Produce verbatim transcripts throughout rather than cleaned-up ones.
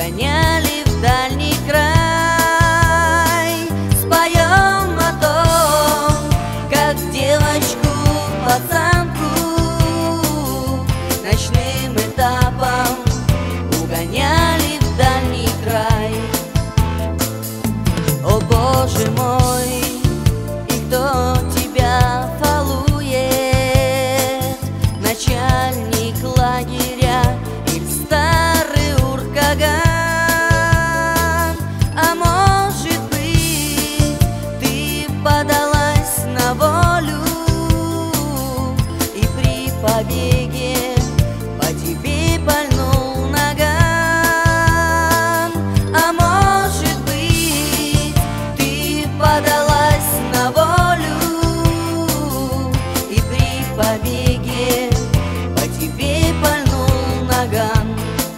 угоняли в дальний край. Споем о том, как девочку, пацанку ночным этапом угоняли в дальний край. О Боже мой, и кто тебя фалует? Начальник лагеря или старый уркаган? А может быть, ты подалась на волю, и при побеге по тебе пальнул наган? А может быть, ты подалась на волю, и при побеге по тебе пальнул наган?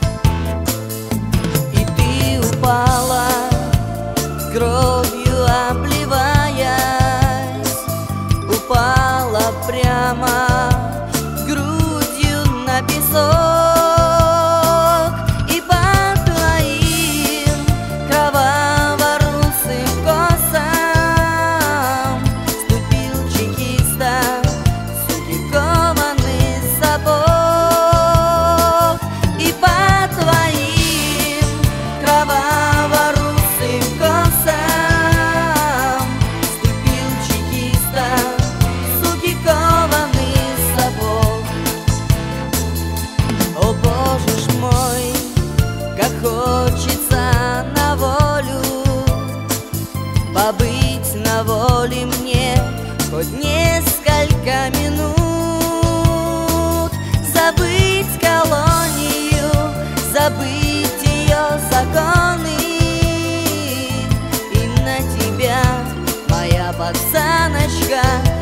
И ты упала, кровью обливаясь, упала прямо грудью на песок, и по твоим кроваво-русым косам ступил чекиста суки кованый сапог. И по твоим кроваво-русым косам ступил чекиста суки кованый сапог. О Боже ж мой, как хочется на волю, побыть на воле мне хоть несколько минут, забыть колонию, забыть ее законы, и на тебя, моя пацаночка,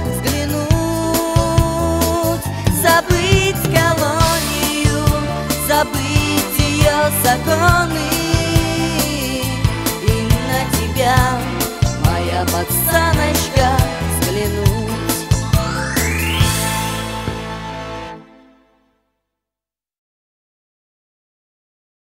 взглянуть. Забыть колонию, забыть ее законы, и на тебя, моя пацаночка,